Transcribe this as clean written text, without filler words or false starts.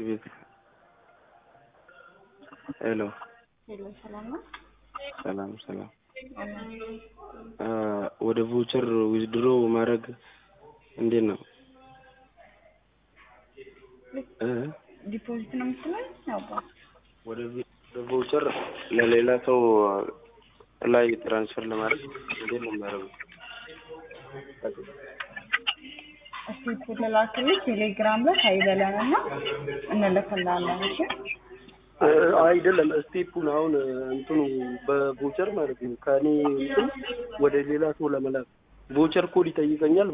ቤት ሄሎ ሰላም ነው። ሰላም ወደ ቮቸር ዊዝድሮ ማድረግ እንዴት ነው? ዲፖዚት ነው የምትለው? ያው ወደ ቮቸር ለሌላ ሰው ላይ ትራንስፈር ለማድረግ እንዴት ነው የሚያደርገው? እስቲ ተላክልኝ ቴሌግራም ላይ ታይበላና እንልክልሃለን። እሺ አይደለም ስቴፑን አሁን እንትኑ በቮቸር ማለት ነው ከኔ እንትን ወደ ሌላ ሰው ለመላክ ቮቸር ኮድ ይጠይቀኛል።